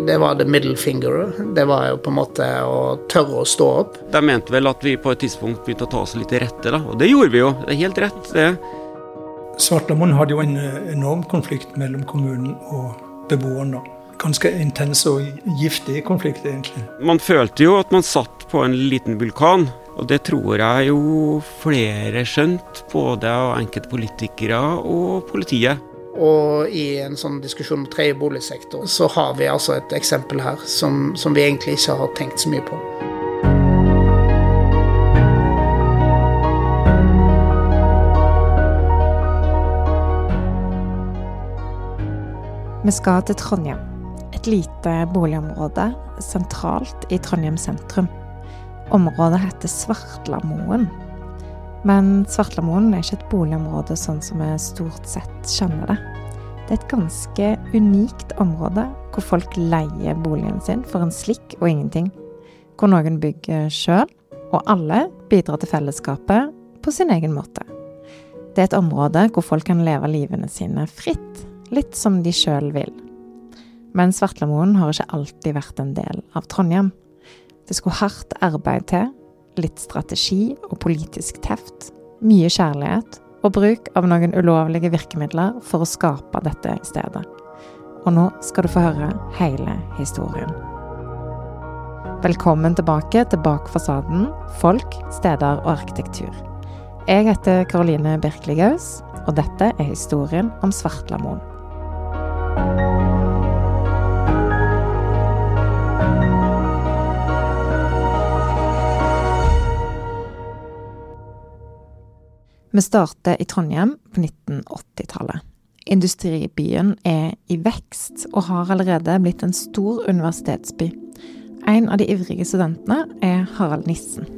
det var the middle finger. Det var jo på en måte å tørre å stå opp. De mente vel at vi på et tidspunkt begynte å ta oss litt til rette, da. Og det gjorde vi jo. Det er helt rett, det. Svartlamoen hadde jo en enorm konflikt mellom kommunen og beboerne. Ganske intens og giftig konflikt, egentlig. Man følte jo at man satt på en liten vulkan. Og det tror jeg jo flere skjønt, både av enkelte politikere og politiet. Og i en sånn diskusjon om tredje boligsektor, så har vi altså et eksempel her som vi egentlig ikke har tenkt så mye på. Vi skal til Trondheim, et lite boligområde sentralt i Trondheim sentrum. Området heter Svartlamoen. Men Svartlamoen er ikke et boligområde sånn som vi stort sett kjenner det. Det er et ganske unikt område hvor folk leier boligen sin for en slikk og ingenting. Hvor noen bygger selv, og alle bidrar til fellesskapet på sin egen måte. Det er et område hvor folk kan leve livene sine fritt, litt som de selv vil. Men Svartlamoen har ikke alltid vært en del av Trondheim. Det skulle hardt arbeid til, litt strategi og politisk teft, mye kjærlighet og bruk av noen ulovlige virkemidler for å skape dette stedet. Og nå skal du få høre hele historien. Velkommen tilbake til Bak fasaden, folk, steder og arkitektur. Jeg heter Karoline Birkeligaus, og dette er historien om Svartlamoen. Vi startet i Trondheim på 1980-tallet. Industribyen er i vekst og har allerede blitt en stor universitetsby. En av de ivrige studentene er Harald Nissen.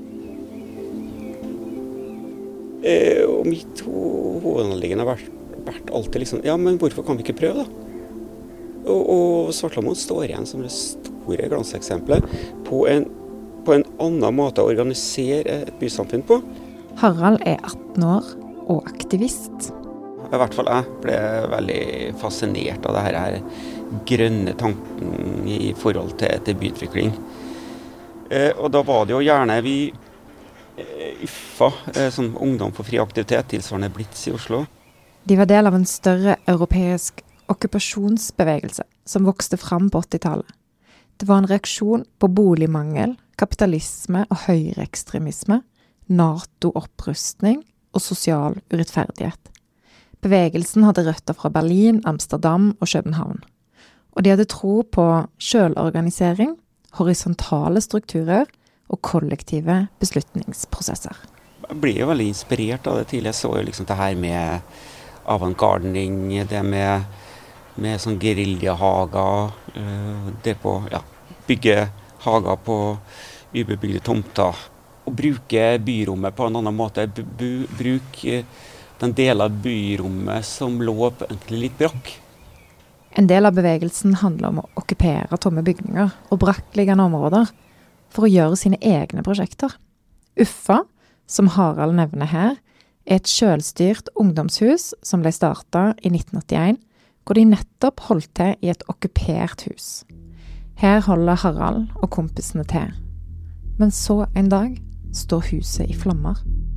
Og mitt hovedanliggende har vært alltid liksom, ja, men hvorfor kan vi ikke prøve da? Og Svartlamoen står igjen som det store glanseksempelet på en annen måte å organisere et bysamfunn på. Harald er 18 år og aktivist. I hvert fall jeg ble veldig fascinert av det her grønne tanken i forhold til byutvikling. Og da var det jo gjerne vi UFA, som Ungdom for fri aktivitet, tilsvarende Blitz i Oslo. De var del av en større europeisk okkupasjonsbevegelse som vokste fram på 80-tallet. Det var en reaksjon på boligmangel, kapitalisme og høyreekstremisme, NATO-opprustning og sosial urettferdighet. Bevegelsen hadde røtter fra Berlin, Amsterdam og København. Og de hadde tro på selvorganisering, horisontale strukturer og kollektive beslutningsprosesser. Jeg ble jo veldig inspirert av det tidlig. Jeg så jo liksom det her med avantgardening, det med sånn guerilla-hager, det på, ja, bygge hager på ubebygde tomter. Å bruke byrommet på en annen måte, bruke den delen av byrommet som lå egentlig litt brakk. En del av bevegelsen handler om å okkupere tomme bygninger og brakkliggende områder for å gjøre sine egne prosjekter. UFA, som Harald nevner her, er et selvstyrt ungdomshus som ble startet i 1981, hvor de nettopp holdt til i et okkupert hus. Her holder Harald og kompisene til. Men så en dag står huset i flammer.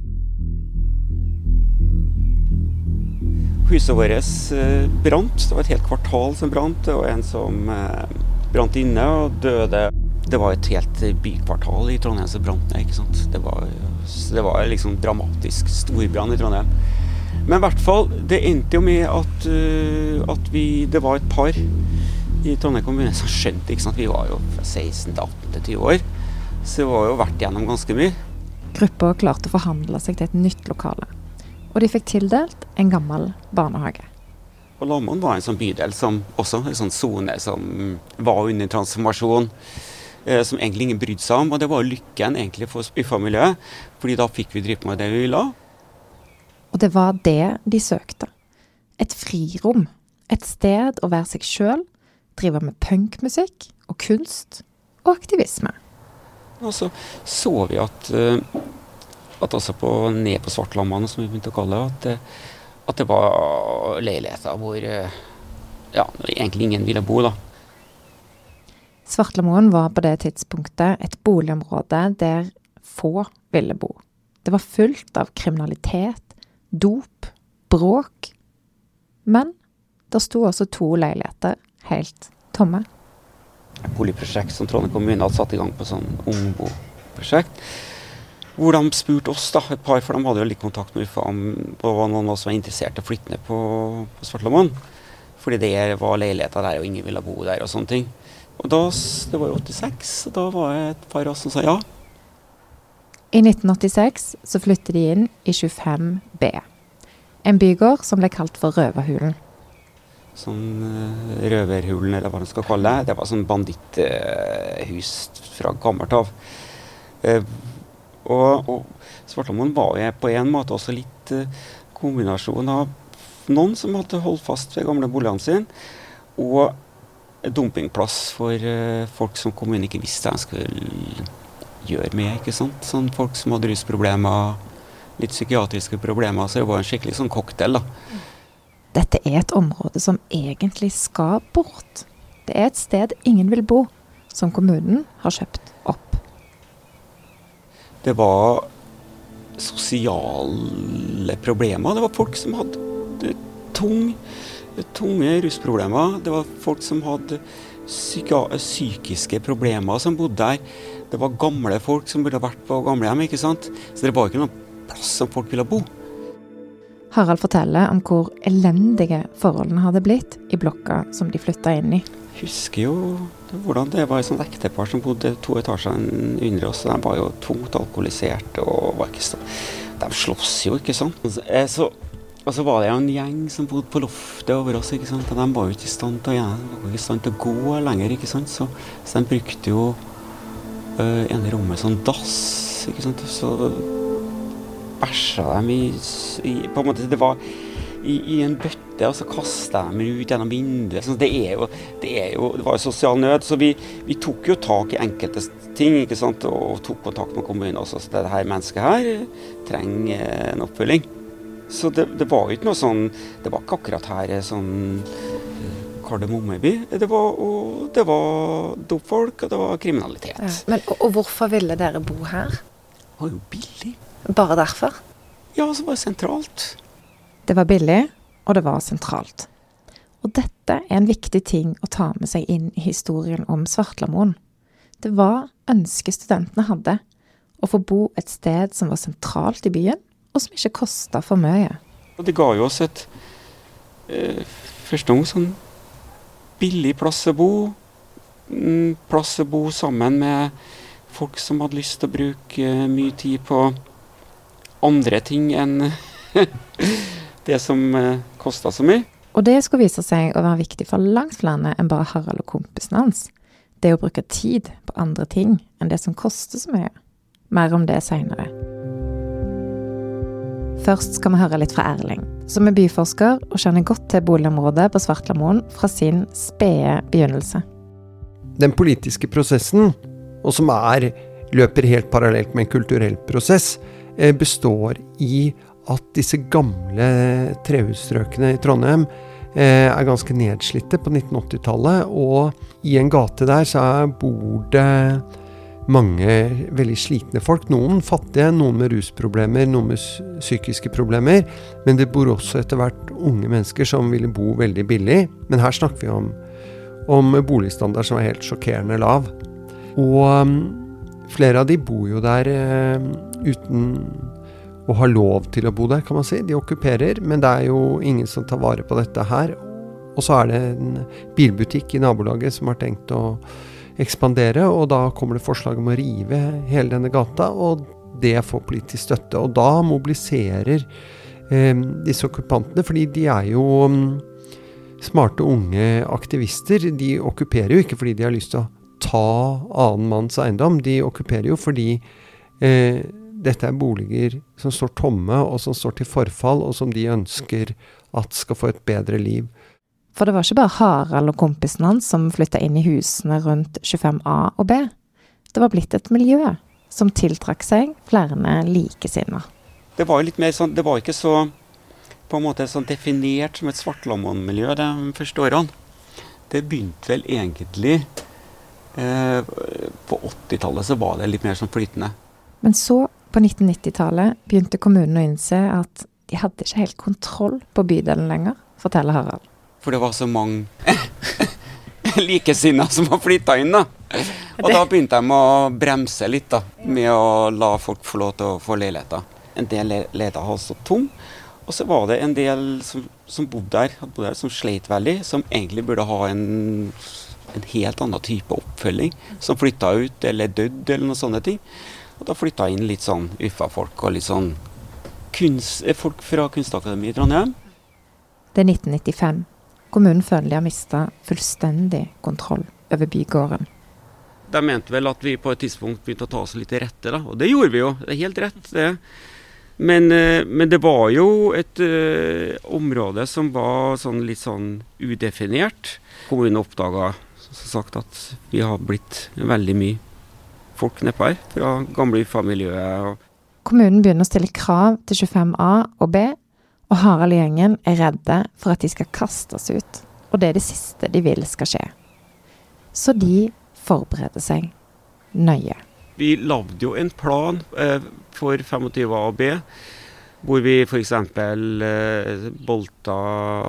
Huset vårt brant. Det var et helt kvartal som brant. Det var en som brant inne og døde. Det var et helt bykvartal i Trondheim som brant ned, ikke sant? Det var liksom dramatisk storbrann i Trondheim. Men i hvert fall, det endte jo med at det var et par i Trondheim kommune som skjønte, ikke sant? Vi var jo fra 16 til 18 til 20 år. Så det var jo vært gjennom ganske mye. Gruppa klarte å forhandle seg til et nytt lokale, og de fikk tildelt en gammel barnehage. Og Lamoen var en sånn bydel som også en sånn zone som var under transformasjon, som egentlig ingen brydde seg om, og det var lykken egentlig for UFA-miljøet, fordi da fikk vi drive med det vi ville. Og det var det de søkte. Et frirom, et sted å være seg selv, drive med punkmusikk og kunst og aktivisme. Og så vi at også ned på Svartlamoen, som vi begynte å kalle det, at det var leiligheter hvor egentlig ingen ville bo da. Svartlamoen var på det tidspunktet et boligområde der få ville bo. Det var fullt av kriminalitet, dop, bråk. Men det sto også 2 leiligheter helt tomme. Et boligprosjekt som Trondheim kommune hadde satt i gang på sånn ungbo-prosjekt. Hvor de spurte oss da, et par, for de hadde jo litt kontakt med UFA om det var noen av oss som var interessert i å flytte ned på Svartlamoen. Fordi det var leiligheter der, og ingen ville bo der og sånne ting. Og da, det var jo 86, og da var det et par av oss som sa ja. I 1986 så flyttet de inn i 25B. En bygård som ble kalt for Røverhulen. Sånn Røverhulen, eller hva man skal kalle det. Det var sånn banditthus fra gammelt av. Og Svartlamoen var jo på en måte også litt kombinasjon av noen som hadde holdt fast ved gamle boligene sine, og dumpingplass for folk som kommunen ikke visste de skulle gjøre med, ikke sant? Sånn folk som hadde rusproblemer, litt psykiatriske problemer, så det var en skikkelig sånn cocktail da. Dette er et område som egentlig skal bort. Det er et sted ingen vil bo, som kommunen har kjøpt opp. Det var sosiale problemer. Det var folk som hadde tunge rusproblemer. Det var folk som hadde psykiske problemer som bodde der. Det var gamle folk som burde vært på gamlehjem, ikke sant? Så det var ikke noen plass som folk ville bo. Harald forteller om hvor elendige forholdene hadde blitt i blokka som de flyttet inn i. Jeg husker jo hvordan det var et sånt ektepar som bodde 2 etasjer under oss. De var jo tungt alkoholisert og var ikke sånn. De slåss jo, ikke sant? Og så var det jo en gjeng som bodde på loftet over oss, ikke sant? Og de var jo ikke i stand til å gå lenger, ikke sant? Så de brukte jo ene rommet sånn dass, ikke sant? Så bæsja dem på en måte, det var i en bøtte, og så kastet de ut gjennom vinduet. Så det var jo sosial nød, så vi tok jo tak i enkelte ting, ikke sant? Og tok kontakt med kommunen også, så det her mennesket her trenger en oppfølging. Så det var jo ikke noe sånn, det var ikke akkurat her sånn Kardemommeby. Det var dopfolk, og det var kriminalitet. Ja, men, og hvorfor ville dere bo her? Det var jo billig. Bare derfor? Ja, så var det sentralt. Det var billig, og det var sentralt. Og dette er en viktig ting å ta med seg inn i historien om Svartlamoen. Det var ønsket studentene hadde, å få bo et sted som var sentralt i byen, og som ikke kostet for mye. Og det ga jo oss et første gang sånn billig plass å bo sammen med folk som hadde lyst til å bruke mye tid på andre ting enn det som kostet så mye. Og det skulle vise seg å være viktig for langt flere enn bare Harald og kompisen hans. Det å bruke tid på andre ting enn det som koster så mye. Mer om det senere. Først skal vi høre litt fra Erling, som er byforsker og kjenner godt til boligområdet på Svartlamoen fra sin spede begynnelse. Den politiske prosessen, og som løper helt parallelt med en kulturell prosess, består i at disse gamle trehusstrøkene i Trondheim er ganske nedslitte på 1980-tallet, og i en gate der så bor det mange veldig slitne folk, noen fattige, noen med rusproblemer, noen med psykiske problemer, men det bor også etter hvert unge mennesker som ville bo veldig billig. Men her snakker vi om boligstandard som er helt sjokkerende lav. Og flere av de bor jo der uten å ha lov til å bo der, kan man si. De okkuperer, men det er jo ingen som tar vare på dette her. Og så er det en bilbutikk i nabolaget som har tenkt å ekspandere, og da kommer det forslag om å rive hele denne gata, og det får politisk støtte. Og da mobiliserer disse okkupantene, fordi de er jo smarte unge aktivister. De okkuperer jo ikke fordi de har lyst til å ta annen manns eiendom. De okkuperer jo fordi dette er boliger som står tomme, og som står til forfall, og som de ønsker at skal få et bedre liv. For det var ikke bare Harald og kompisen hans som flyttet inn i husene rundt 25A og B. Det var blitt et miljø som tiltrakk seg flere likesinner. Det var jo litt mer sånn, det var ikke så på en måte sånn definert som et Svartlamoen-miljø de første årene. Det begynte vel egentlig På 80-tallet så var det litt mer sånn flytende. Men så, på 1990-tallet, begynte kommunen å innse at de hadde ikke helt kontroll på bydelen lenger, forteller Harald. For det var så mange likesinnede som var flyttet inn da. Og da begynte de å bremse litt da, med å la folk få lov til å få leiligheter. En del leiligheter hadde stått tom, og så var det en del som bodde der, som sleit veldig, som egentlig burde ha en helt annen type oppfølging, som flyttet ut eller dødd eller noen sånne ting. Og da flyttet inn litt sånn uffa-folk og litt sånn folk fra Kunstakademiet i Trondheim. Det er 1995. Kommunen føler de har mistet fullstendig kontroll over bygården. De mente vel at vi på et tidspunkt begynte å ta oss litt til rette, da. Og det gjorde vi jo, det er helt rett det. Men det var jo et område som var sånn litt sånn udefinert. Kommunen oppdaget, som sagt, at vi har blitt veldig mye folk nedpå her, fra gamle UFA-miljøet. Kommunen begynner å stille krav til 25A og B, og Harald og gjengen er redde for at de skal kastes ut, og det er det siste de vil skal skje. Så de forbereder seg nøye. Vi lagde jo en plan for 25A og B, hvor vi for eksempel bolta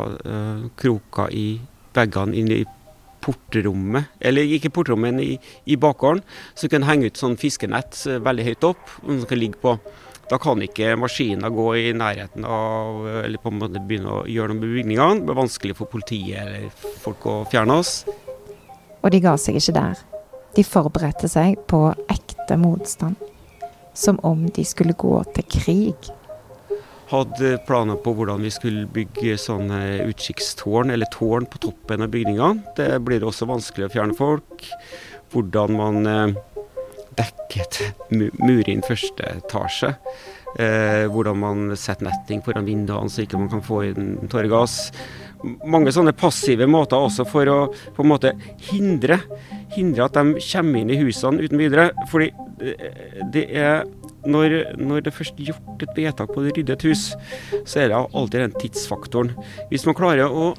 kroker i veggene inn i portrommet, eller ikke portrommet, men i bakgården, så kan henge ut sånn fiskenett veldig høyt opp, som kan ligge på. Da kan ikke maskiner gå i nærheten av, eller på en måte begynne å gjøre noe med bygningene. Det blir vanskelig for politiet eller folk å fjerne oss. Og de ga seg ikke der. De forberedte seg på ekte motstand, som om de skulle gå til krig. Hadde planer på hvordan vi skulle bygge sånne utkikkstårn, eller tårn på toppen av bygningene. Det blir også vanskelig å fjerne folk. Hvordan man dekket murer inn første etasje. Hvordan man setter netting foran vinduene så ikke man kan få inn tåregass. Mange sånne passive måter også for å på en måte hindre at de kommer inn i husene uten videre. Fordi det er når det først er gjort et vedtak på å rydde et hus, så er det alltid den tidsfaktoren. Hvis man klarer å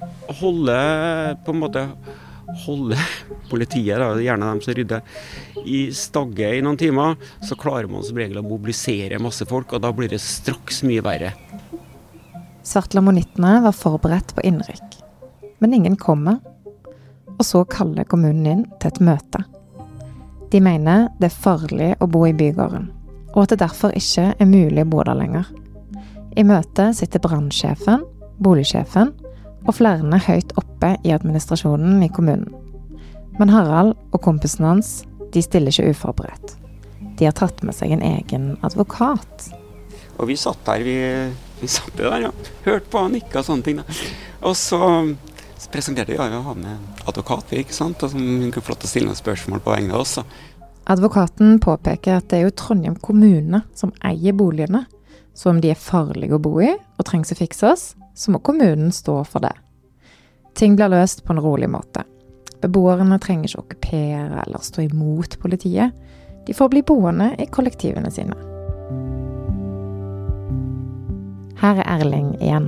holde politiet, da, gjerne dem som rydder, i stagge i noen timer, så klarer man som regel å mobilisere masse folk, og da blir det straks mye verre. Svartlamonittene var forberedt på innrykk, men ingen kommer, og så kaller kommunen inn til et møte. De mener det er farlig å bo i bygården, og at det derfor ikke er mulig å bo der lenger. I møtet sitter brannsjefen, boligsjefen og flere høyt oppe i administrasjonen i kommunen. Men Harald og kompisen hans, de stiller ikke uforberedt. De har tatt med seg en egen advokat. Og vi satt der, vi satt der, ja. Hørte på han ikke og sånne ting. Da. Og så presenterte han en advokat, ikke sant? Og som hun kunne få lov til å stille noen spørsmål på vegne av oss. Advokaten påpeker at det er jo Trondheim kommune som eier boligene, så om de er farlige å bo i og trengs å fikses, så må kommunen stå for det. Ting blir løst på en rolig måte. Beboerne trenger ikke okkupere eller stå imot politiet. De får bli boende i kollektivene sine. Her er Erling igjen.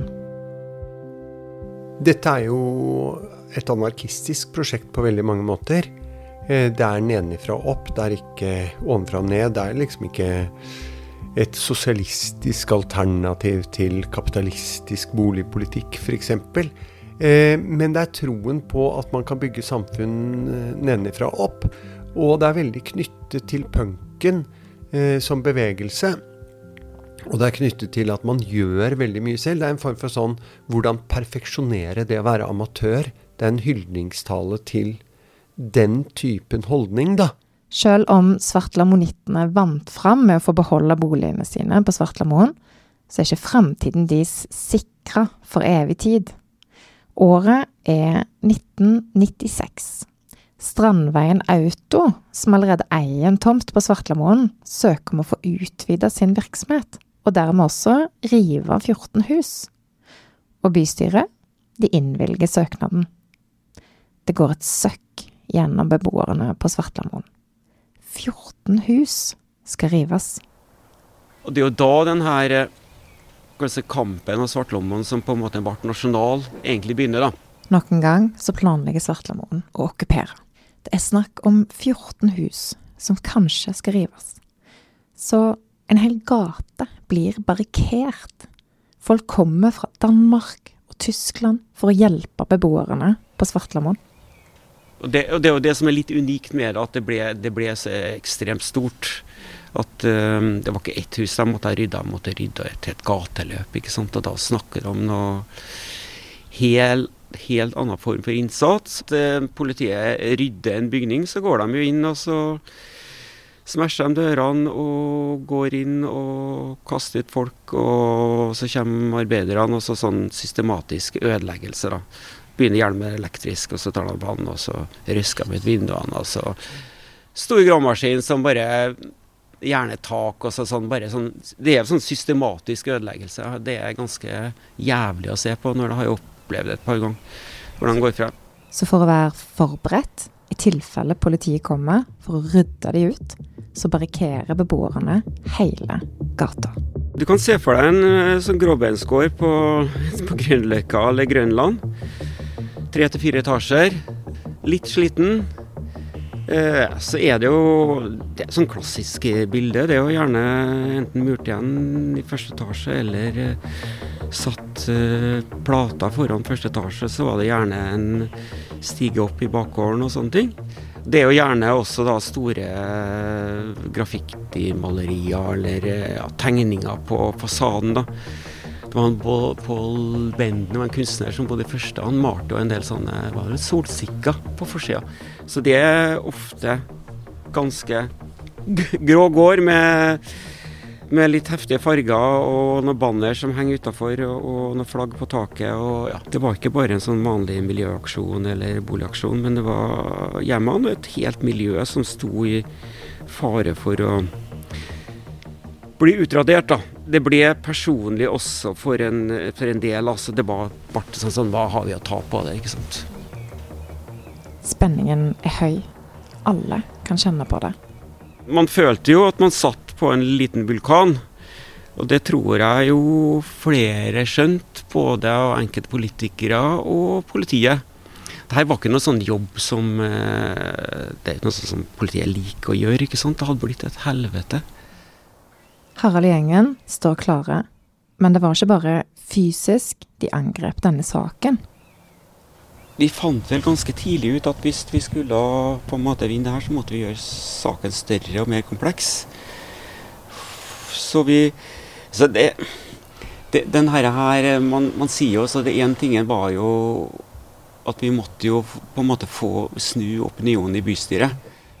Dette er jo et anarkistisk prosjekt på veldig mange måter. Det er nedenfra og opp, det er ikke ovenfra og ned, det er liksom ikke et sosialistisk alternativ til kapitalistisk boligpolitikk, for eksempel. Men det er troen på at man kan bygge samfunn nedenfra og opp, og det er veldig knyttet til punken som bevegelse. Og det er knyttet til at man gjør veldig mye selv. Det er en form for sånn, hvordan perfeksjonere det å være amatør. Det er en hyldningstale til den typen holdning, da. Selv om svartlamonittene vant fram med å få beholde boligene sine på Svartlamoen, så er ikke fremtiden deres sikret for evig tid. Året er 1996. Strandveien Auto, som allerede eier en tomt på Svartlamoen, søker om å få utvidet sin virksomhet, og dermed også rive 14 hus. Og bystyret, de innvilger søknaden. Det går et søkk gjennom beboerne på Svartlamoen. 14 hus skal rives. Og det er jo da den her kampen av Svartlamoen som på en måte ble nasjonal, egentlig begynner da. Noen gang så planlegger Svartlamoen å okkupere. Det snakk om 14 hus som kanskje skal rives. Så en hel gate blir barrikert. Folk kommer fra Danmark og Tyskland for å hjelpe beboerne på Svartlamoen. Og det er jo det som er litt unikt med det, at det ble så ekstremt stort. At det var ikke ett hus de måtte rydde et gateløp, ikke sant? Og da snakker de om noe helt annen form for innsats. Politiet rydder en bygning, så går de jo inn og så smasher de dørene og går inn og kaster ut folk, og så kommer arbeiderne og så sånn systematisk ødeleggelse da. Begynner gjerne med elektrisk, og så tar de vann, og så røsker de ut vinduene, og så stor gravemaskin som bare gjerne tak, og så sånn bare sånn, det er sånn systematisk ødeleggelse. Det er ganske jævlig å se på når det har jeg opplevd det et par ganger, hvordan det går fra. Så for å være forberedt, i tilfelle politiet kommer for å rydde de ut, så barrikerer beboerne hele gata. Du kan se for deg en sånn gråbeinsgård på Grønløkka eller Grønland. 3 til 4 etasjer, litt sliten. Så er det jo det er sånn klassisk bilde. Det er jo gjerne enten murt igjen i første etasje, eller satt plata foran første etasje, så var det gjerne en stige opp i bakgården og sånne ting. Det er jo gjerne også da store graffiti-malerier eller tegninger på fasaden da. Det var Paul Benden, en kunstner som bodde i første, han malte jo en del sånne solsikker på forsiden. Så det er ofte ganske grå gård med litt heftige farger og noen banner som henger utenfor og noen flagg på taket. Og ja, det var ikke bare en sånn vanlig miljøaksjon eller boligaksjon, men det var hjemme et helt miljø som sto i fare for å bli utradert da. Det ble personlig også for en del, altså det var bare sånn, hva har vi å ta på det, ikke sant? Spenningen er høy. Alle kan kjenne på det. Man følte jo at man satt på en liten vulkan, og det tror jeg jo flere skjønt, både av enkelte politikere og politiet. Dette var ikke noe sånn jobb som det er noe sånn som politiet liker å gjøre, ikke sant? Det hadde blitt et helvete. Harald og gjengen står klare, men det var ikke bare fysisk de angrep denne saken. Vi fant vel ganske tidlig ut at hvis vi skulle på en måte vinne her, så måtte vi gjøre saken større og mer kompleks. Så den her, man sier jo, så det ene tingen var jo at vi måtte jo på en måte få snu opinionen i bystyret.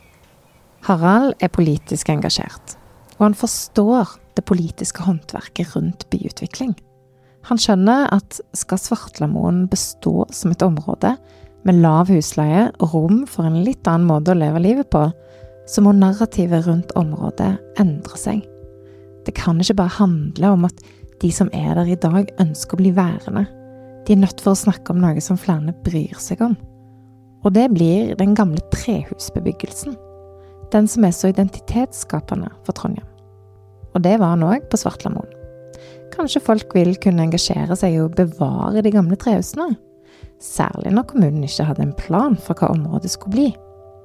Harald er politisk engasjert, og han forstår det politiske håndverket rundt byutvikling. Han skjønner at skal Svartlamoen bestå som et område med lav husleie og rom for en litt annen måte å leve livet på, så må narrativet rundt området endre seg. Det kan ikke bare handle om at de som er der i dag ønsker å bli værende. De er nødt for å snakke om noe som flere bryr seg om. Og det blir den gamle trehusbebyggelsen. Den som er så identitetsskapende for Trondheim. Og det var han også på Svartlamoen. Kanskje folk vil kunne engasjere seg i å bevare de gamle trehusene, særlig når kommunen ikke hadde en plan for hva området skulle bli.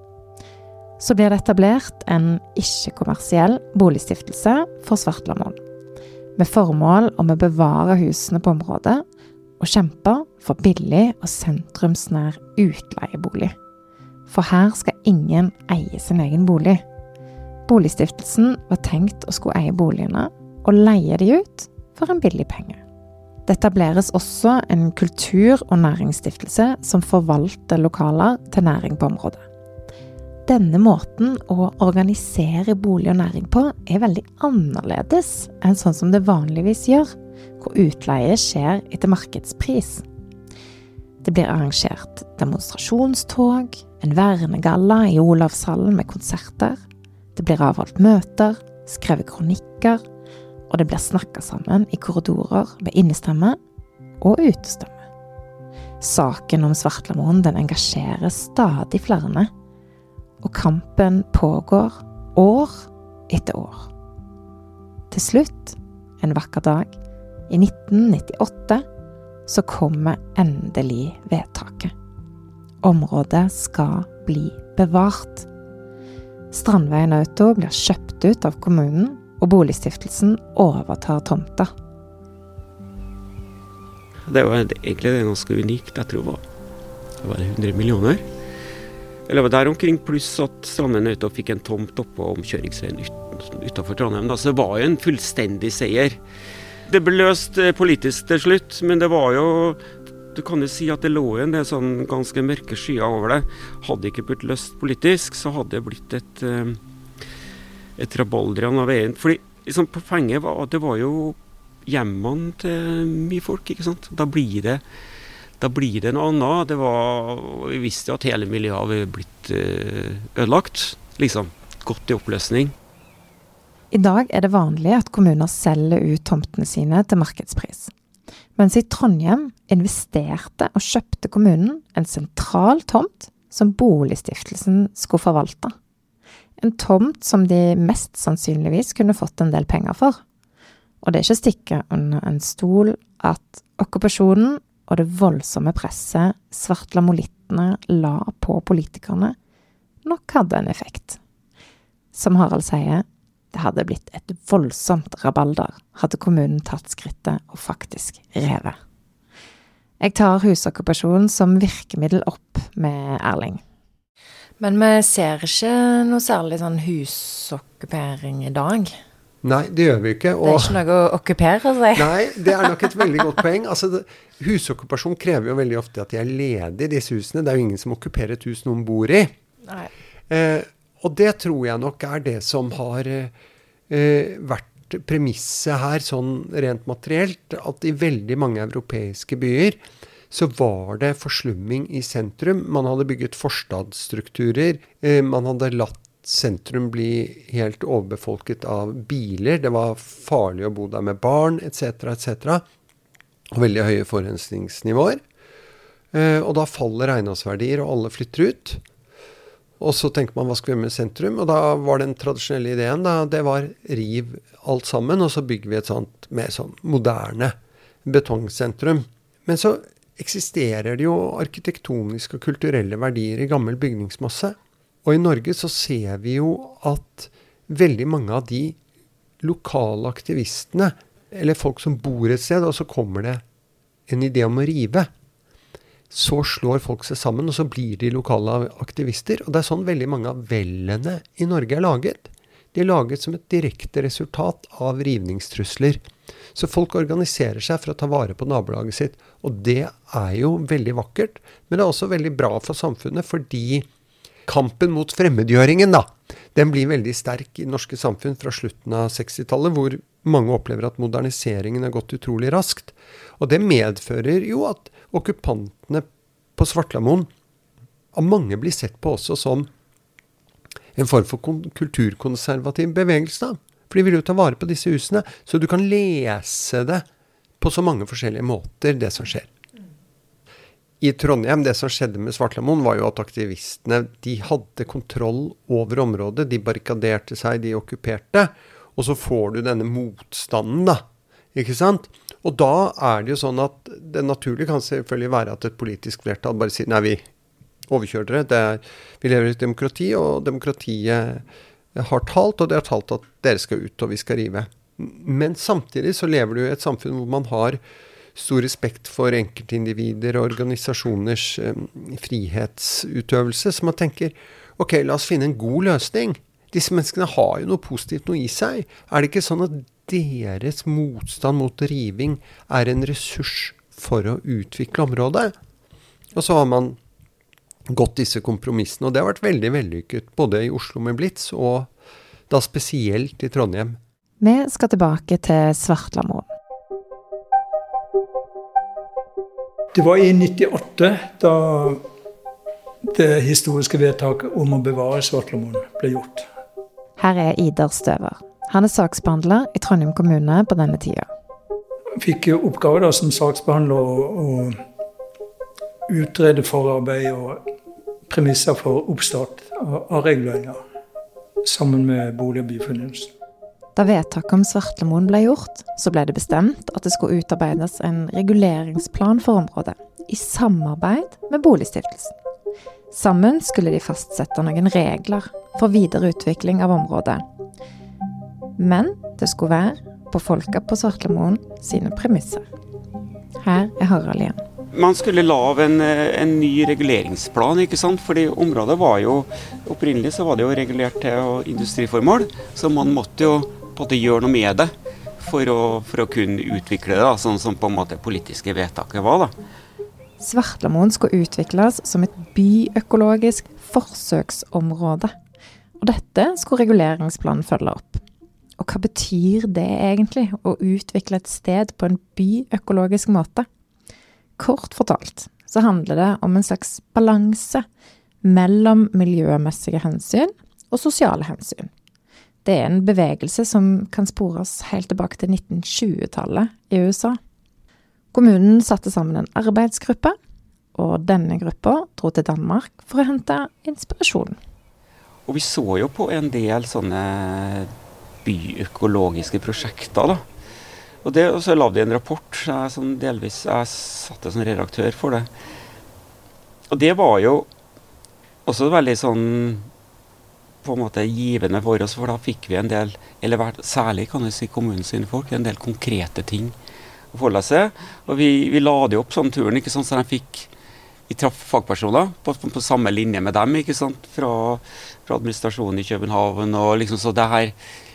Så blir det etablert en ikke-kommersiell boligstiftelse for Svartlamoen, med formål om å bevare husene på området og kjempe for billig og sentrumsnær utleiebolig. For her skal ingen eie sin egen bolig. Boligstiftelsen var tenkt å skulle eie boligene og leie de ut for en billig penge. Det etableres også en kultur- og næringsstiftelse som forvalter lokaler til næring på området. Denne måten å organisere bolig og næring på er veldig annerledes enn sånn som det vanligvis gjør, hvor utleie skjer etter markedspris. Det blir arrangert demonstrasjonstog, en vernegalla i Olavshallen med konserter. Det blir avholdt møter, skrevet kronikker, og det blir snakket sammen i korridorer med innestemme og utestemme. Saken om Svartlamoen den engasjerer stadig flere, og kampen pågår år etter år. Til slutt, en vakker dag, i 1998, så kommer endelig vedtaket. området skal bli bevart. Strandveien Auto blir kjøpt ut av kommunen, og Boligstiftelsen overtar tomta. Det var egentlig ganske unikt, jeg tror det var 100 millioner. Eller var der omkring, pluss at Strandveien Auto fikk en tomt oppå omkjøringsveien utenfor Trondheim. Så det var jo en fullstendig seier. Det ble løst politisk til slutt, men det var jo, du kan jo si at det lå en del sånn ganske mørke skyer over det. Hadde det ikke blitt løst politisk, så hadde det blitt et rabaldrian av veien. Fordi liksom, poenget var at det var jo hjemmene til mye folk, ikke sant? Da blir det noe annet. Vi visste jo at hele miljøet hadde blitt ødelagt, liksom, gått i oppløsning. I dag er det vanlig at kommuner selger ut tomtene sine til markedspris. Mens i Trondheim investerte og kjøpte kommunen en sentral tomt som Boligstiftelsen skulle forvalte. En tomt som de mest sannsynligvis kunne fått en del penger for. Og det er ikke stikke under en stol at okkupasjonen og det voldsomme presset svartlamolittene la på politikerne nok hadde en effekt. Som Harald sier, det hadde blitt et voldsomt rabalder, hadde kommunen tatt skrittet og faktisk revet. Jeg tar husokkupasjonen som virkemiddel opp med Erling. Men vi ser ikke noe særlig sånn husokkupering i dag. Nei, det gjør vi ikke. Det er ikke noe å okkupere seg. Nei, det er nok et veldig godt poeng. Altså, husokkupasjon krever jo veldig ofte at de er ledige, disse husene. Det er jo ingen som okkuperer et hus noen bor i. Nei. Og det tror jeg nok er det som har vært premisset her, sånn rent materielt, at i veldig mange europeiske byer så var det forslumming i sentrum. Man hadde bygget forstadsstrukturer, man hadde latt sentrum bli helt overbefolket av biler, det var farlig å bo der med barn, etc., etc., og veldig høye forurensningsnivåer. Og da faller eiendomsverdier, og alle flytter ut. Og så tenker man, hva skal vi gjøre med sentrum? Og da var den tradisjonelle ideen, det var riv alt sammen, og så bygger vi et sånt mer sånn moderne betongsentrum. Men så eksisterer det jo arkitektoniske og kulturelle verdier i gammel bygningsmasse. Og i Norge så ser vi jo at veldig mange av de lokale aktivistene, eller folk som bor et sted, og så kommer det en idé om å rive, så slår folk seg sammen, og så blir de lokale aktivister. Og det er sånn veldig mange av vellene i Norge er laget. De er laget som et direkte resultat av rivningstrusler. Så folk organiserer seg for å ta vare på nabolaget sitt. Og det er jo veldig vakkert, men det er også veldig bra for samfunnet, fordi kampen mot fremmedgjøringen, den blir veldig sterk i norske samfunn fra slutten av 60-tallet, hvor mange opplever at moderniseringen har gått utrolig raskt. Og det medfører jo at okkupantene på Svartlamoen av mange blir sett på også som en form for kulturkonservativ bevegelse. For de vil jo ta vare på disse husene, så du kan lese det på så mange forskjellige måter, det som skjer. I Trondheim, det som skjedde med Svartlamoen, var jo at aktivistene, de hadde kontroll over området, de barrikaderte seg, de okkuperte, og så får du denne motstanden, ikke sant? Og da er det jo sånn at det naturlige kan selvfølgelig være at et politisk flertall bare sier, nei, vi overkjører det, vi lever i et demokrati, og demokratiet har talt, og det har talt at dere skal ut, og vi skal rive. Men samtidig så lever du i et samfunn hvor man har stor respekt for enkeltindivider og organisasjoners frihetsutøvelse, så man tenker, ok, la oss finne en god løsning. Disse menneskene har jo noe positivt noe i seg. Er det ikke sånn at deres motstand mot riving er en ressurs for å utvikle området? Og så har man gått disse kompromissene, og det har vært veldig vellykket, både i Oslo med Blitz, og da spesielt i Trondheim. Vi skal tilbake til Svartlamoen. Det var i 98 da det historiske vedtaket om å bevare Svartlamoen ble gjort. Her er Idar Støver. Han er saksbehandler i Trondheim kommune på denne tida. Jeg fikk oppgave da som saksbehandler å utrede forarbeid og premisser for oppstart av reguleringer sammen med bolig- og byfornyelsen. Da vedtaket om Svartlamoen ble gjort, så ble det bestemt at det skulle utarbeides en reguleringsplan for området, i samarbeid med Boligstiftelsen. Sammen skulle de fastsette noen regler for videre utvikling av området. Men det skulle være på folka på Svartlamoen sine premisser. Her Harald igjen. Man skulle lave en ny reguleringsplan, ikke sant? Fordi området var jo, opprinnelig så var det jo regulert til industriformål, så man måtte jo på en måte gjøre noe med det for å kunne utvikle det, da, sånn som på en måte politiske vedtaket var da. Svartlamoen skulle utvikles som et byøkologisk forsøksområde. Og dette skulle reguleringsplanen følge opp. Og hva betyr det egentlig, å utvikle et sted på en byøkologisk måte? Kort fortalt så handler det om en slags balanse mellom miljømessige hensyn og sosiale hensyn. Det en bevegelse som kan spores helt tilbake til 1920-tallet i USA. Kommunen satte sammen en arbeidsgruppe, og denne gruppa dro til Danmark for å hente inspirasjon. Og vi så jo på en del sånne byøkologiske prosjekter da. Og så la vi en rapport, som delvis jeg satte som redaktør for det. Og det var jo også veldig sånn på en måte givende for oss, for da fikk vi en del, eller særlig kan jeg si kommunens folk, en del konkrete ting å forholde seg. Og vi la det opp sånn turen, ikke sant, så vi traff fagpersoner på samme linje med dem, ikke sant, fra administrasjonen i København, og liksom så det her,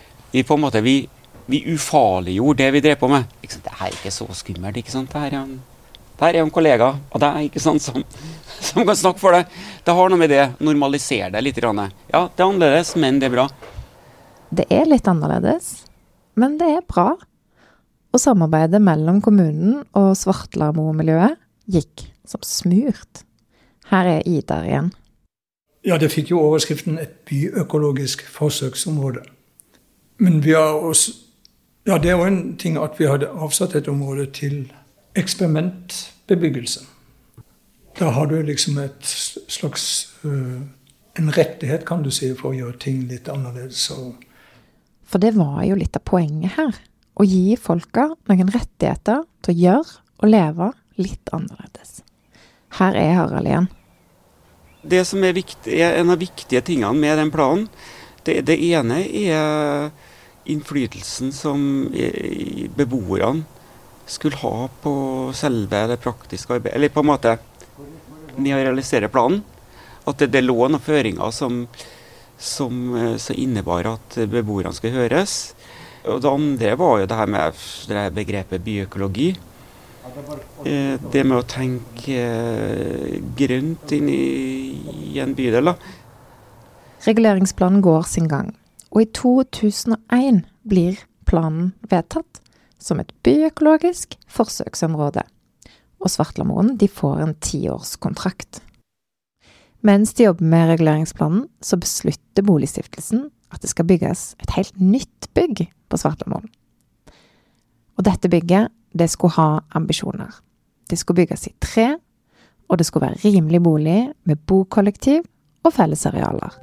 vi ufarliggjorde det vi drev på med. Ikke sant, det her ikke så skummelt, ikke sant, det her en kollega, og det ikke sant, som kan snakke for det. Det har noe med det, normalisere det litt. Ja, det annerledes, men det bra. Det litt annerledes, men det bra. Og samarbeidet mellom kommunen og Svartlamoen-miljøet gikk som smurt. Her Idar igjen. Ja, det fikk jo overskriften et byøkologisk forsøksområde. Men vi har også, ja, det jo en ting at vi hadde avsatt et område til eksperimentbebyggelse. Da har du liksom et slags, en rettighet kan du si, for å gjøre ting litt annerledes. For det var jo litt av poenget her. Å gi folka noen rettigheter til å gjøre og leve litt annerledes. Her Harald igjen. Det som viktig, en av viktige tingene med den planen, det ene innflytelsen som beboerne skulle ha på selve det praktiske arbeidet, eller på en måte med å realisere planen. At det lå noen føringer som innebar at beboerne skulle høres. Og det andre var jo det her med det begrepet byøkologi. Det med å tenke grønt inn i en bydel. Reguleringsplanen går sin gang, og i 2001 blir planen vedtatt som et byøkologisk forsøksområde. Og Svartlamoen får en 10-årskontrakt. Mens de jobber med reguleringsplanen, så beslutter Boligstiftelsen at det skal bygges et helt nytt bygg på Svartlamoen. Og dette bygget, det skulle ha ambisjoner. Det skulle bygges i 3, og det skulle være rimelig bolig med bokollektiv og fellesarealer.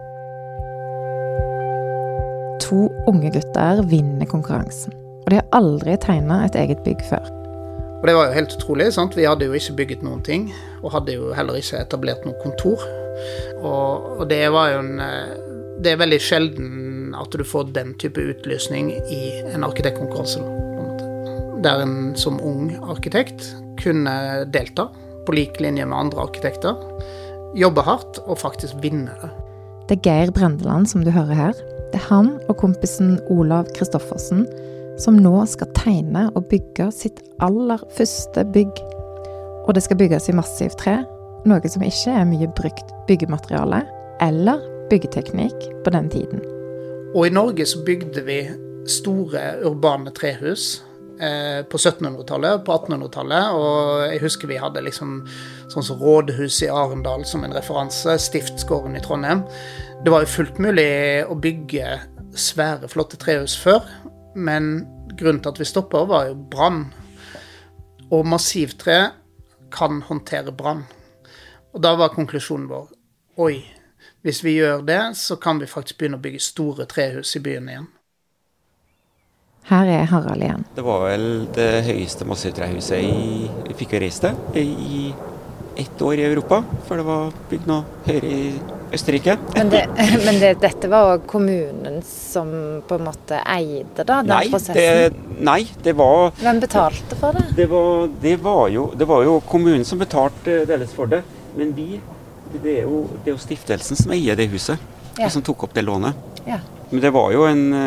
2 unge gutter vinner konkurransen, og de har aldri tegnet et eget bygg før. Og det var jo helt utrolig, sant? Vi hadde jo ikke bygget noen ting, og hadde jo heller ikke etablert noe kontor. Og det var jo det veldig sjelden at du får den type utlysning i en arkitektkonkurranse, på en måte. Der en som ung arkitekt kunne delta på lik linje med andre arkitekter, jobbe hardt og faktisk vinne det. Det Geir Brendeland som du hører her. Det han og kompisen Olav Kristoffersen som nå skal tegne og bygge sitt aller første bygg. Og det skal bygges i massiv tre, noe som ikke mye brukt byggemateriale eller byggeteknikk på den tiden. Og i Norge så bygde vi store urbane trehus på 1700-tallet, på 1800-tallet, og jeg husker vi hadde liksom sånn som Rådhus i Arendal som en referanse, Stiftsgården i Trondheim. Det var jo fullt mulig å bygge svære, flotte trehus før, men grunnen til at vi stoppet var jo brann. Og massivtre kan håndtere brann. Og da var konklusjonen vår, oi, hvis vi gjør det, så kan vi faktisk begynne å bygge store trehus i byen igjen. Her Harald igjen. Det var vel det høyeste massivtrehuset i Fikkereiste i 1 år i Europa, før det var bygd noe høyere i Østerrike. Men dette var også kommunen som på en måte eide da, den prosessen? Nei, det var... Hvem betalte for det? Det var jo kommunen som betalte deles for det, men det er jo stiftelsen som eier det huset, og som tok opp det lånet. Ja. Men det var jo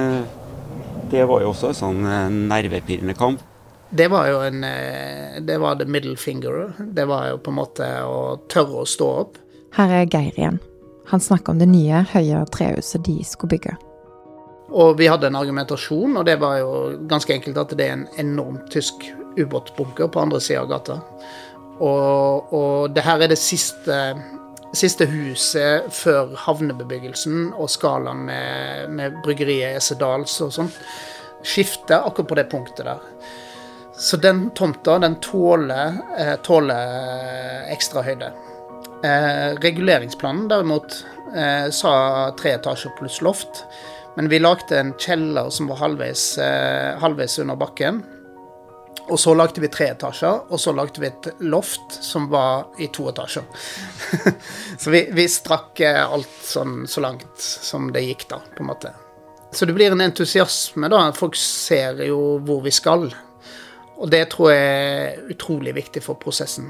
også en sånn nervepirrende kamp. Det var jo det var the middle finger. Det var jo på en måte å tørre å stå opp. Her er Geir igjen. Han snakker om det nye, høye trehuset de skulle bygge. Og vi hadde en argumentasjon, og det var jo ganske enkelt at det er en enorm tysk ubåtbunker på andre siden av gata. Og det her er det siste huset før havnebebyggelsen og skalaen med bryggeriet Esedals og sånt. Skifter akkurat på det punktet der. Så den tomta, den tåler ekstra høyde. Reguleringsplanen derimot sa 3 etasjer pluss loft, men vi lagde en kjeller som var halvveis under bakken, og så lagde vi 3 etasjer, og så lagde vi et loft som var i 2 etasjer. Så vi strakk alt sånn så langt som det gikk da, på en måte. Så det blir en entusiasme da, folk ser jo hvor vi skal. Og det tror jeg er utrolig viktig for prosessen.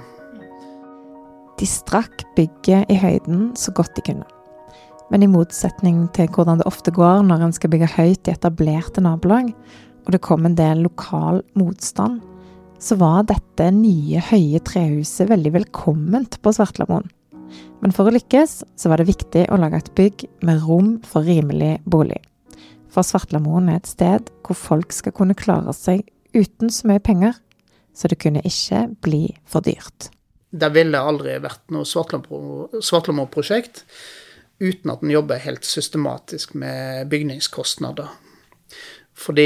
De strakk bygget i høyden så godt de kunne. Men i motsetning til hvordan det ofte går når en skal bygge høyt i etablerte nabolag, og det kom en del lokal motstand, så var dette nye høye trehuset veldig velkomment på Svartlamoen. Men for å lykkes så var det viktig å lage et bygg med rom for rimelig bolig. For Svartlamoen er et sted hvor folk skal kunne klare seg uten så mye penger, så det kunne ikke bli for dyrt. Det ville aldri vært noe Svartlamoen-prosjekt uten at den jobber helt systematisk med bygningskostnader. Fordi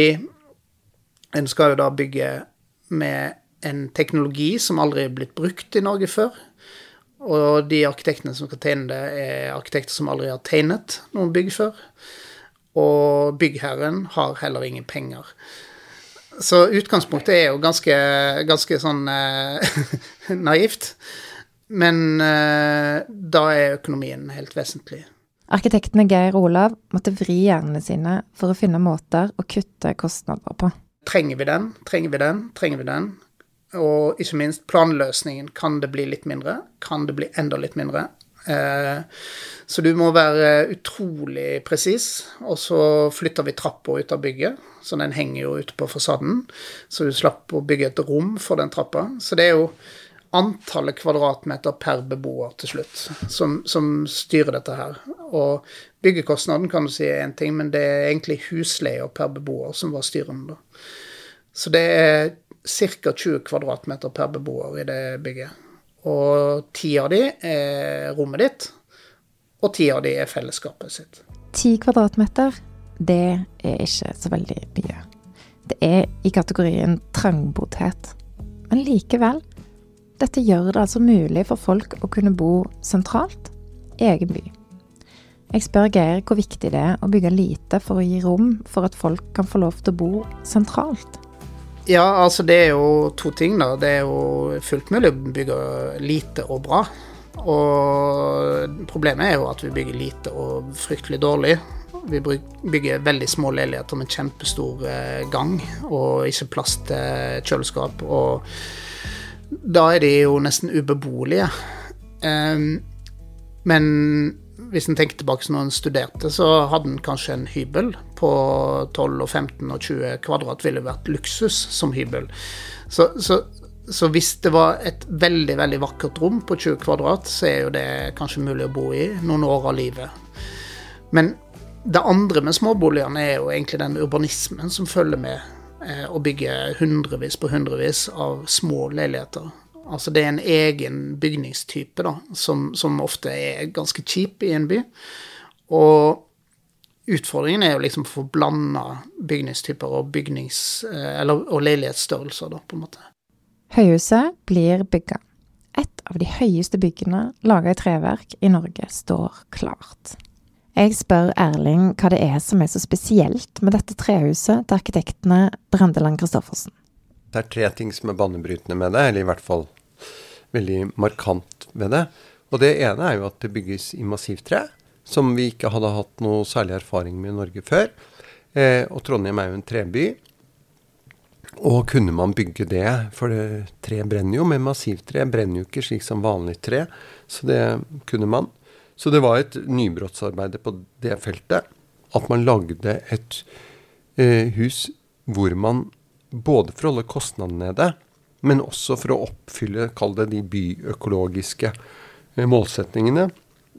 en skal jo da bygge med en teknologi som aldri er blitt brukt i Norge før, og de arkitektene som skal tegne det er arkitekter som aldri har tegnet noen bygg før, og byggherren har heller ingen penger. Så utgangspunktet er jo ganske sånn naivt, men da er økonomien helt vesentlig. Arkitektene Geir og Olav måtte vri hjernene sine for å finne måter å kutte kostnader på. Trenger vi den? Trenger vi den? Og ikke minst planløsningen. Kan det bli litt mindre? Kan det bli enda litt mindre? Så du må være utrolig presis, og så flytter vi trappa ut av bygget, så den henger jo ute på fasaden, så du slapp å bygge et rom for den trappa. Så det er jo antallet kvadratmeter per beboer til slutt, som styrer dette her. Og byggekostnaden kan du si er en ting, men det er egentlig husleier per beboer som var styrende da. Så det er cirka 20 kvadratmeter per beboer i det bygget. Og 10 av de er rommet ditt, og 10 av de er fellesskapet sitt. 10 kvadratmeter, det er ikke så veldig mye. Det er i kategorien trangboddhet. Men likevel, dette gjør det altså mulig for folk å kunne bo sentralt i egen by. Jeg spør Geir hvor viktig det er å bygge lite for å gi rom for at folk kan få lov til å bo sentralt. Ja, altså det er jo 2 ting da. Det er jo fullt mulig å bygge lite og bra. Og problemet er jo at vi bygger lite og fryktelig dårlig. Vi bygger veldig små leiligheter med kjempestor gang, og ikke plass til kjøleskap. Og da er de jo nesten ubeboelige. Men hvis en tenker tilbake når en studerte, så hadde en kanskje en hybel på 12 og 15 og 20 kvadrat ville vært luksus som hybel. Så hvis det var et veldig, veldig vakkert rom på 20 kvadrat, så er jo det kanskje mulig å bo i noen år av livet. Men det andre med småboligene er jo egentlig den urbanismen som følger med å bygge hundrevis på hundrevis av små leiligheter. Altså det er en egen bygningstype da, som ofte er ganske kjip i en by. Og utfordringen er jo liksom å få blandet bygningstyper og og leilighetsstørrelser da, på en måte. Høyhuset blir bygget. Et av de høyeste byggene laget i treverk i Norge står klart. Jeg spør Erling hva det er som er så spesielt med dette trehuset til arkitektene Brandeland Kristoffersen. Det er 3 ting som er banebrytende med det, eller i hvert fall veldig markant ved det. Og det ene jo at det bygges i massivtre, som vi ikke hadde hatt noe særlig erfaring med i Norge før. Og Trondheim jo en treby. Og kunne man bygge det, for tre brenner jo, men massivtre brenner jo ikke slik som vanlig tre, så det kunne man. Så det var et nybrottsarbeid på det feltet, at man lagde et hus hvor man både for å holde kostnadene nede, men også for å oppfylle, kall det de byøkologiske målsetningene,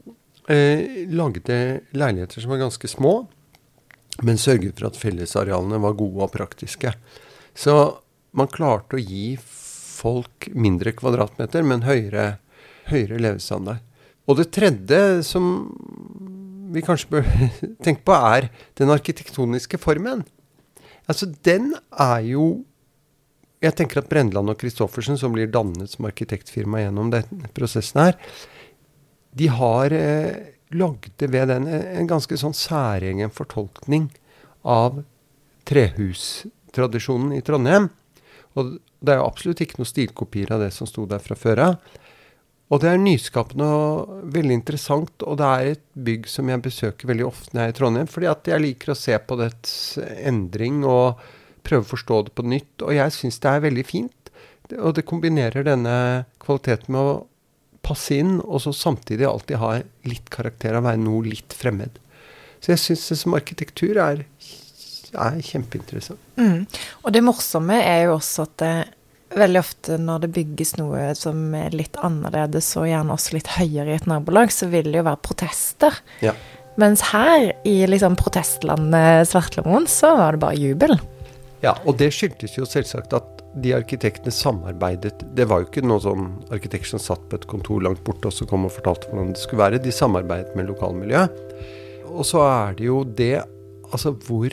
lagde leiligheter som var ganske små, men sørget for at fellesarealene var gode og praktiske. Så man klarte å gi folk mindre kvadratmeter, men høyere levestandard. Og det tredje som vi kanskje bør tenke på den arkitektoniske formen. Altså den jo, jeg tenker at Brendeland og Kristoffersen, som blir dannet som arkitektfirma gjennom denne prosessen her, de har lagde ved den en ganske sånn særegen fortolkning av trehustradisjonen i Trondheim. Og det jo absolutt ikke noen stilkopier av det som stod der fra før av. Og det nyskapende og veldig interessant, og det et bygg som jeg besøker veldig ofte når jeg i Trondheim, fordi at jeg liker å se på dets endring og prøve å forstå det på nytt, og jeg synes det veldig fint. Og det kombinerer denne kvaliteten med å passe inn, og så samtidig alltid ha litt karakter av å være noe litt fremmed. Så jeg synes det som arkitektur kjempeinteressant. Og det morsomme jo også at det veldig ofte når det bygges noe som litt annerledes og gjerne også litt høyere i et nabolag, så vil det jo være protester. Ja. Mens her i liksom protestlandet Svartlamoen, så var det bare jubel. Ja, og det skyldtes jo selvsagt at de arkitektene samarbeidet. Det var jo ikke noen sånn arkitekter som satt på et kontor langt borte og så kom og fortalte hvordan det skulle være. De samarbeidet med lokalmiljøet. Og så det jo det, altså hvor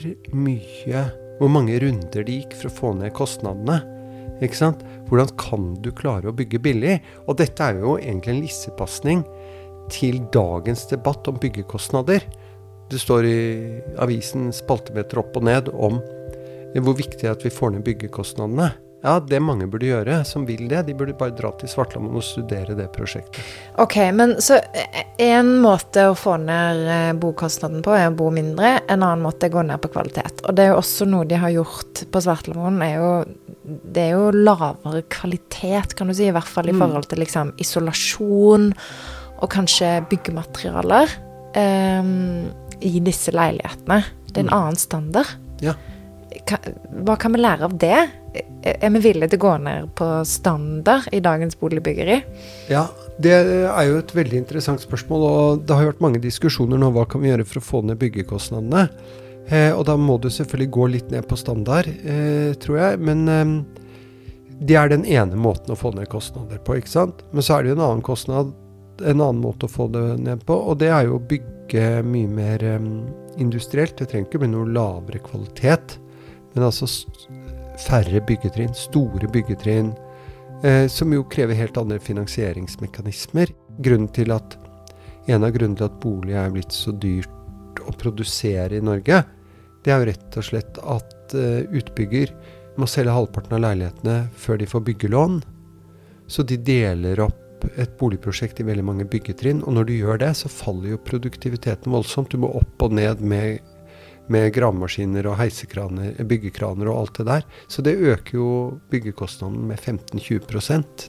mange runder de gikk for å få ned kostnadene. Ikke sant? Hvordan kan du klare å bygge billig? Og dette jo egentlig en lissepassning til dagens debatt om byggekostnader. Det står i avisen spaltemeter opp og ned om hvor viktig det at vi får ned byggekostnadene. Ja, det mange burde gjøre som vil det. De burde bare dra til Svartlamoen og studere det prosjektet. Ok, men så en måte å få ned bokostnaden på å bo mindre, en annen måte å gå ned på kvalitet. Og det jo også noe de har gjort på Svartlamoen, det jo lavere kvalitet, kan du si, i hvert fall i forhold til liksom isolasjon og kanskje byggematerialer i disse leilighetene. Det en annen standard. Ja. Hva kan vi lære av det? Vi villige til å gå ned på standard i dagens boligbyggeri? Ja, det jo et veldig interessant spørsmål, og det har vært mange diskusjoner nå, hva kan vi gjøre for å få ned byggekostnadene? Og da må du selvfølgelig gå litt ned på standard, tror jeg, men det den ene måten å få ned kostnader på, ikke sant? Men så det jo en annen måte å få det ned på, og det jo å bygge mye mer industrielt. Det trenger ikke bli noe lavere kvalitet, men altså færre byggetrinn, store byggetrinn, som jo krever helt andre finansieringsmekanismer. En av grunnene til at bolig blitt så dyrt å produsere i Norge, det jo rett og slett at utbygger må selge halvparten av leilighetene før de får byggelån. Så de deler opp et boligprosjekt i veldig mange byggetrinn, og når du gjør det, så faller jo produktiviteten voldsomt. Du må opp og ned med gravemaskiner og heisekraner, byggekraner og alt det der. Så det øker jo byggekostnaden med 15-20%.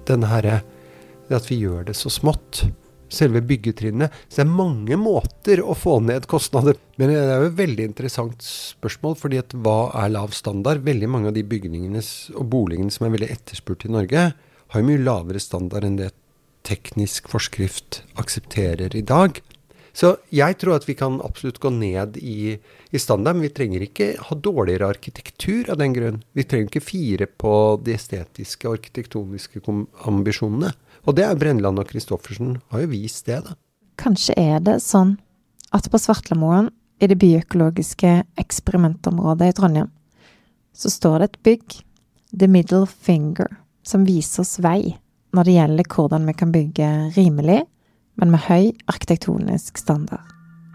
At vi gjør det så smått. Selve byggetrinnet. Så det mange måter å få ned kostnader. Men det jo et veldig interessant spørsmål, fordi at hva lav standard? Veldig mange av de bygningene og boligene som veldig etterspurt i Norge, har jo mye lavere standard enn det teknisk forskrift aksepterer i dag. Så jeg tror at vi kan absolutt gå ned i standard, men vi trenger ikke ha dårligere arkitektur av den grunn. Vi trenger ikke fire på de estetiske og arkitektoniske ambisjonene. Og det Brendeland og Kristoffersen har jo vist det da. Kanskje det sånn at på Svartlamoen, i det byøkologiske eksperimentområdet i Trondheim, så står det et bygg, The Middle Finger, som viser oss vei når det gjelder hvordan vi kan bygge rimelig, men med høy arkitektonisk standard.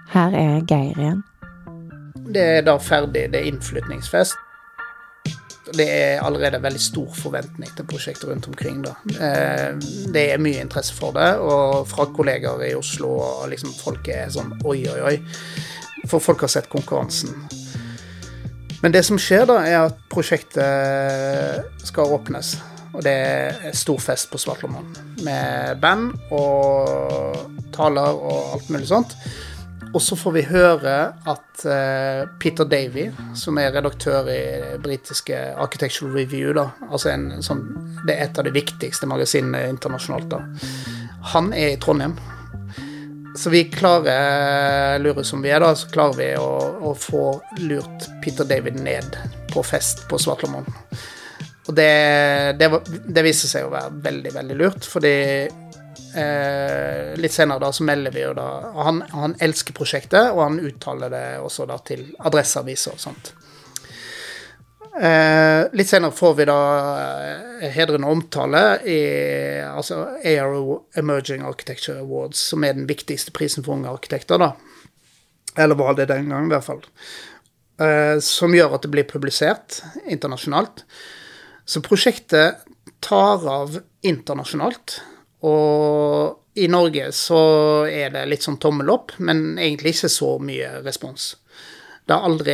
Her Geir igjen. Det da ferdig, det innflytningsfest. Det allerede veldig stor forventning til prosjektet rundt omkring da. Det mye interesse for det, og fra kolleger i Oslo, og liksom folk sånn, oi, for folk har sett konkurransen. Men det som skjer da, at prosjektet skal åpnes, og det stor fest på Svartlamoen, med band og taler og alt mulig sånt. Og så får vi høre at Peter Davey, som redaktør i britiske Architectural Review, da, altså det et av de viktigste magasinene internasjonalt, da. Han i Trondheim. Så vi klarer, lurer som vi da, så klarer vi å få lurt Peter Davey ned på fest på Svartlamoen. Og det viser seg å være veldig, veldig lurt, fordi litt senere da så melder vi jo da, han elsker prosjektet, og han uttaler det også da til adresseaviser og sånt. Litt senere får vi da hedrende omtale i altså ARO Emerging Architecture Awards, som den viktigste prisen for unge arkitekter da, eller var det den gang i hvert fall, som gjør at det blir publisert internasjonalt. Så prosjektet tar av internasjonalt, og i Norge så det litt sånn tommel opp, men egentlig ikke så mye respons. Det har aldri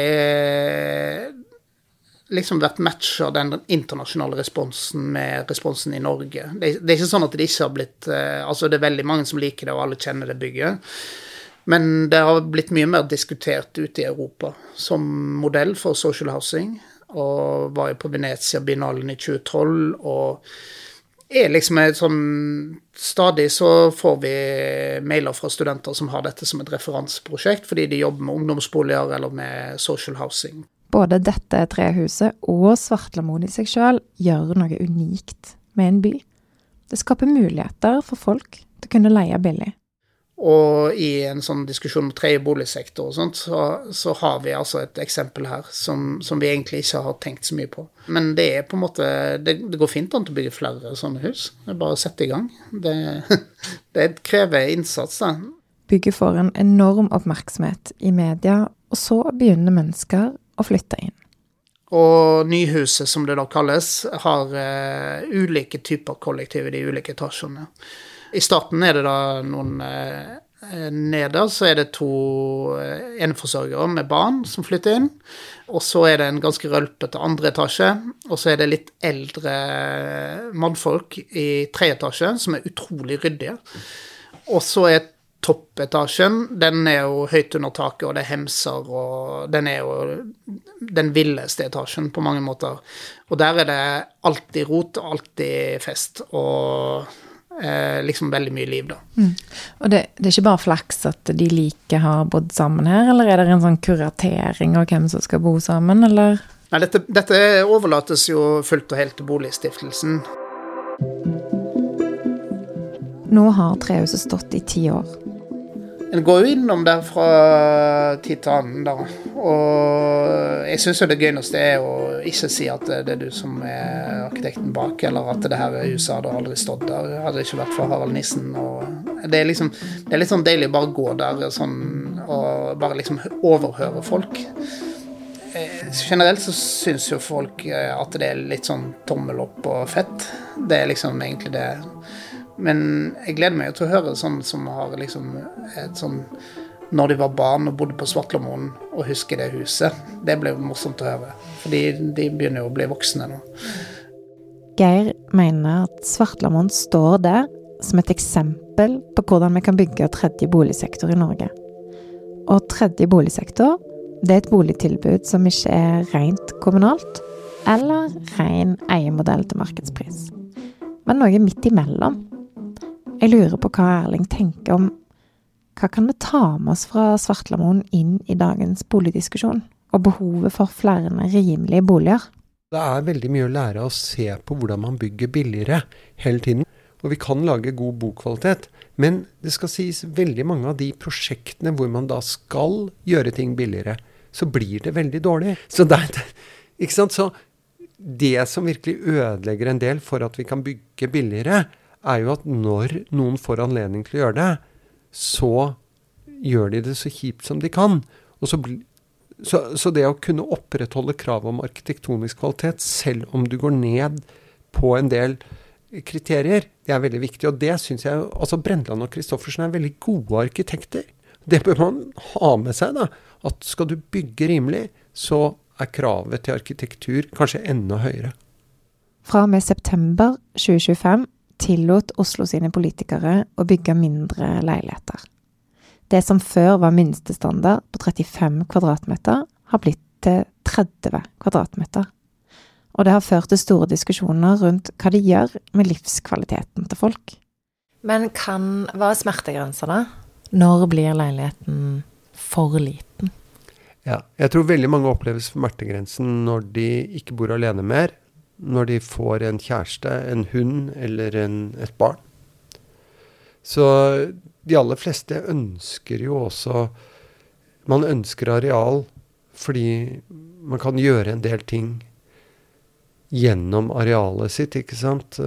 liksom vært matchet den internasjonale responsen med responsen i Norge. Det ikke sånn at det ikke har blitt, altså det veldig mange som liker det, og alle kjenner det bygget. Men det har blitt mye mer diskutert ute i Europa som modell for social housing, og var jo på Venezia Biennalen i 2012, og liksom sånn, stadig så får vi mailer fra studenter som har dette som et referanseprosjekt, fordi de jobber med ungdomsboliger eller med social housing. Både dette trehuset og Svartlamoen i seg selv gjør noe unikt med en by. Det skaper muligheter for folk til å kunne leie billig. Og i en sånn diskusjon om tredje boligsektor og sånt, så har vi altså et eksempel her som vi egentlig ikke har tenkt så mye på. Men det på en måte, det går fint an å bygge flere sånne hus. Det bare å sette i gang. Det krever innsats da. Bygget får en enorm oppmerksomhet i media, og så begynner mennesker å flytte inn. Og nyhuset, som det da kalles, har ulike typer kollektiv i de ulike etasjene. I starten det da noen neder, så det 2 eneforsørgere med barn som flytter inn, og så det en ganske rølpete andre etasje, og så det litt eldre mannfolk i 3. etasje, som utrolig ryddige. Og så toppetasjen, den jo høyt under taket, og det hemser, og den jo den villeste etasjen på mange måter. Og der det alltid rot, alltid fest, og liksom veldig mye liv da. Og det ikke bare flaks at de like har bodd sammen her, eller det en sånn kuratering av hvem som skal bo sammen, eller? Nei, dette overlates jo fullt og helt til Boligstiftelsen. Nå har trehuset stått i 10 år. En går jo innom der fra tid til annen da, og jeg synes jo det gøyeste å ikke si at det du som arkitekten bak, eller at det her huset hadde aldri stått der, hadde ikke vært for Harald Nissen, og det liksom, det litt sånn deilig å bare gå der sånn, og bare liksom overhøre folk. Generelt så synes jo folk at det litt sånn tommel opp og fett, det liksom egentlig det. Men jeg gleder meg til å høre sånn som har liksom et sånn, når de var barn og bodde på Svartlamoen og husker det huset. Det ble morsomt å høre, fordi de begynner jo å bli voksne nå. Geir mener at Svartlamoen står der som et eksempel på hvordan vi kan bygge tredje boligsektor i Norge. Og tredje boligsektor, det et boligtilbud som ikke rent kommunalt, eller ren eiermodell til markedspris. Men noe midt imellom. Jeg lurer på hva Erling tenker om hva kan vi ta med oss fra Svartlamoen inn i dagens boligdiskusjon, og behovet for flere rimelige boliger. Det veldig mye å lære å se på hvordan man bygger billigere hele tiden, og vi kan lage god bokvalitet, men det skal sies veldig mange av de prosjektene hvor man da skal gjøre ting billigere, så blir det veldig dårlig. Så ikke sant? Så det som virkelig ødelegger en del for at vi kan bygge billigere, jo at når noen får anledning til å gjøre det, så gjør de det så kjipt som de kan. Og så Så det å kunne opprettholde krav om arkitektonisk kvalitet, selv om du går ned på en del kriterier, det er veldig viktig. Og det synes jeg, altså Brendland og Kristoffersen er veldig gode arkitekter. Det bør man ha med seg da, at skal du bygge rimelig, så er kravet til arkitektur kanskje enda høyere. Fra og med september 2025 tillot Oslo sine politikere å bygge mindre leiligheter. Det som før var minstestandard på 35 kvadratmeter, har blitt til 30 kvadratmeter. Og det har ført til store diskusjoner rundt hva de gjør med livskvaliteten til folk. Men hva er smertegrenser da? Når blir leiligheten for liten? Ja, jeg tror veldig mange opplever smertegrensen når de ikke bor alene mer, når de får en kjæreste, en hund eller et barn. Så de aller fleste ønsker jo også, man ønsker areal fordi man kan gjøre en del ting gjennom arealet sitt, ikke sant?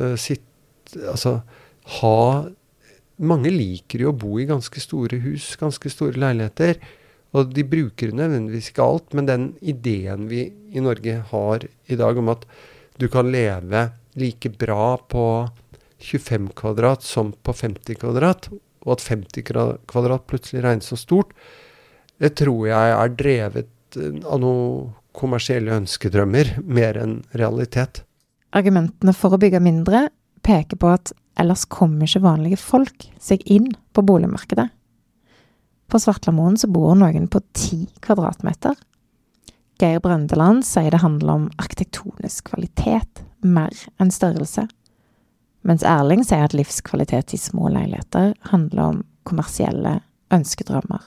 Mange liker jo å bo i ganske store hus, ganske store leiligheter, og de bruker nødvendigvis ikke alt, men den ideen vi i Norge har i dag om at du kan leve like bra på 25 kvadrat som på 50 kvadrat, og at 50 kvadrat plutselig regnes så stort, det tror jeg er drevet av noen kommersielle ønskedrømmer mer enn realitet. Argumentene for å bygge mindre peker på at ellers kommer ikke vanlige folk seg inn på boligmarkedet. På Svartlamoen så bor noen på 10 kvadratmeter. Geir Brendeland sier det handler om arkitektonisk kvalitet, mer enn størrelse. Mens Erling sier at livskvalitet i små leiligheter handler om kommersielle ønskedrømmer.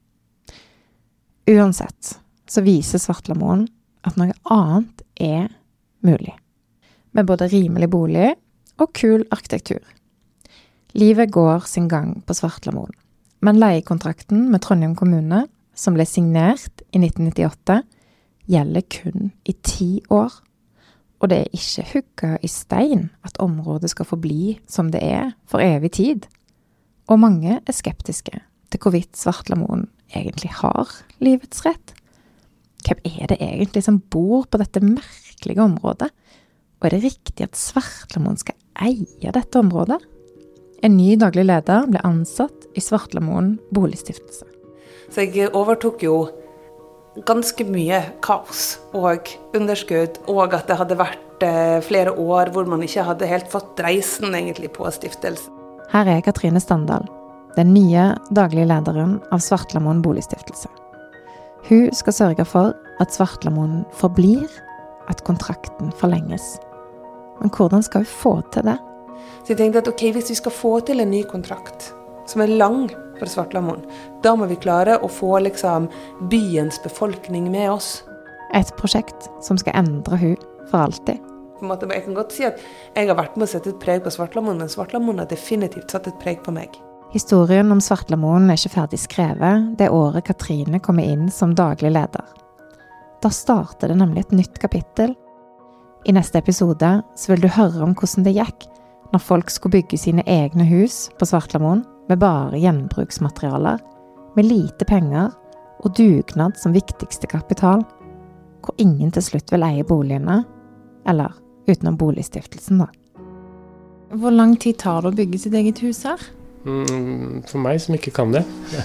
Uansett så viser Svartlamoen at noe annet er mulig. Med både rimelig bolig og kul arkitektur. Livet går sin gang på Svartlamoen, men leiekontrakten med Trondheim kommune, som ble signert i 1998, gjelder kun i 10 år. Og det er ikke hugget i stein at området skal forbli som det er for evig tid. Og mange er skeptiske til hvorvidt Svartlamoen egentlig har livets rett. Hvem er det egentlig som bor på dette merkelige området? Og er det riktig at Svartlamoen skal eie dette området? En ny daglig leder ble ansatt i Svartlamoen boligstiftelse. Så jeg overtok jo ganske mye kaos og underskudd, og at det hadde vært flere år hvor man ikke hadde helt fått reisen egentlig på stiftelsen. Her er Katrine Standal, den nye daglige lederen av Svartlamoen boligstiftelse. Hun skal sørge for at Svartlamoen forblir, at kontrakten forlenges. Men hvordan skal hun få til det? Så jeg tenkte at hvis vi skal få til en ny kontrakt, som er lang for Svartlamoen, da må vi klare å få byens befolkning med oss. Et prosjekt som skal endre hun for alltid. Jeg kan godt si at jeg har vært med å sette et preg på Svartlamoen, men Svartlamoen har definitivt satt et preg på meg. Historien om Svartlamoen er ikke ferdig skrevet det året Katrine kommer inn som daglig leder. Da starter det nemlig et nytt kapittel. I neste episode så vil du høre om hvordan det gikk når folk skulle bygge sine egne hus på Svartlamoen med bare gjenbruksmaterialer, med lite penger og dugnad som viktigste kapital, hvor ingen til slutt vil eie boligene, eller utenom boligstiftelsen da. Hvor lang tid tar det å bygge sitt eget hus her? For meg som ikke kan det.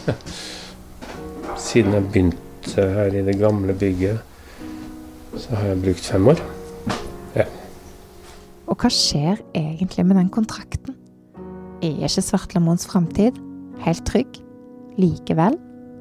Siden jeg begynte her i det gamle bygget, så har jeg brukt 5 år. Ja. Og hva skjer egentlig med den kontrakten? Er ikke Svartlamoens fremtid helt trygg likevel?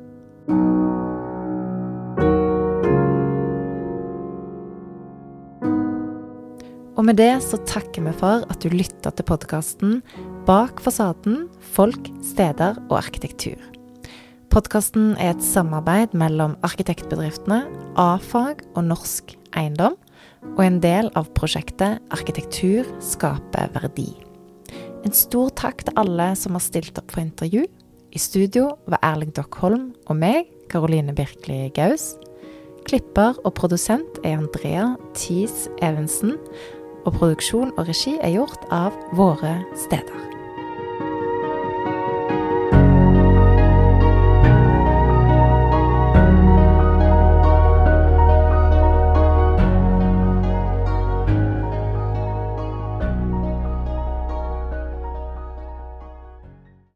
Og med det så takker vi for at du lyttet til podcasten Bak fasaden, folk, steder og arkitektur. Podcasten er et samarbeid mellom arkitektbedriftene A-fag og Norsk Eiendom, og en del av prosjektet Arkitektur skaper verdi. En stor takk til alle som har stilt opp for intervju. I studio var Erling Dockholm og meg, Karoline Birkli Gaus. Klipper og produsent er Andrea Thies Evensen, og produksjon og regi er gjort av Våre Steder.